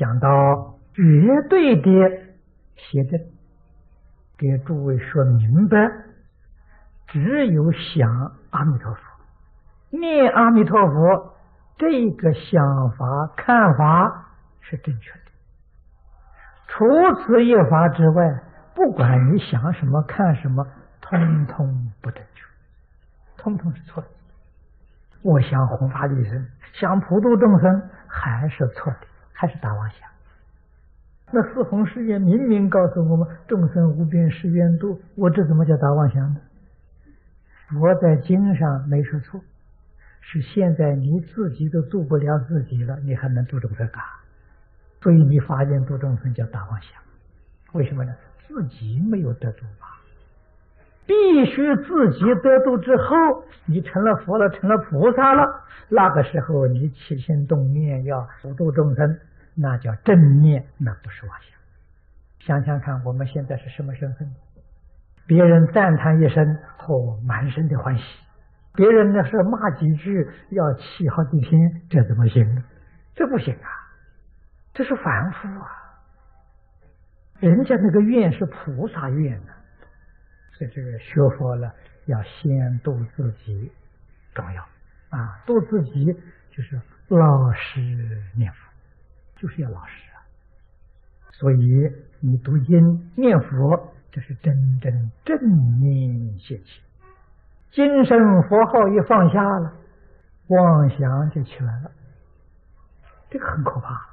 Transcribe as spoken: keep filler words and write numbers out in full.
讲到绝对的邪正，给诸位说明白，只有想阿弥陀佛，念阿弥陀佛，这个想法看法是正确的。除此一法之外，不管你想什么看什么，通通不正确，通通是错的。我想弘法利生，想普度众生，还是错的，还是大妄想。那四弘誓愿明明告诉我们，众生无边誓愿度，我这怎么叫大妄想呢？我在经上没说错，是现在你自己都度不了自己了，你还能度众生干？所以你发愿度众生叫大妄想。为什么呢？自己没有得度吧？必须自己得度之后，你成了佛了，成了菩萨了，那个时候你起心动念要普度众生，那叫正念，那不是妄想。想想看，我们现在是什么身份？别人赞叹一声，哦，满身的欢喜；别人呢是骂几句，要气好几天，这怎么行呢？这不行啊，这是凡夫啊。人家那个愿是菩萨愿呢，所以这个学佛了，要先度自己重要啊，度自己就是老实念佛，就是要老实啊。所以你读经念佛，这是真正正念现起。今生佛号一放下了，妄想就起来了，这个很可怕。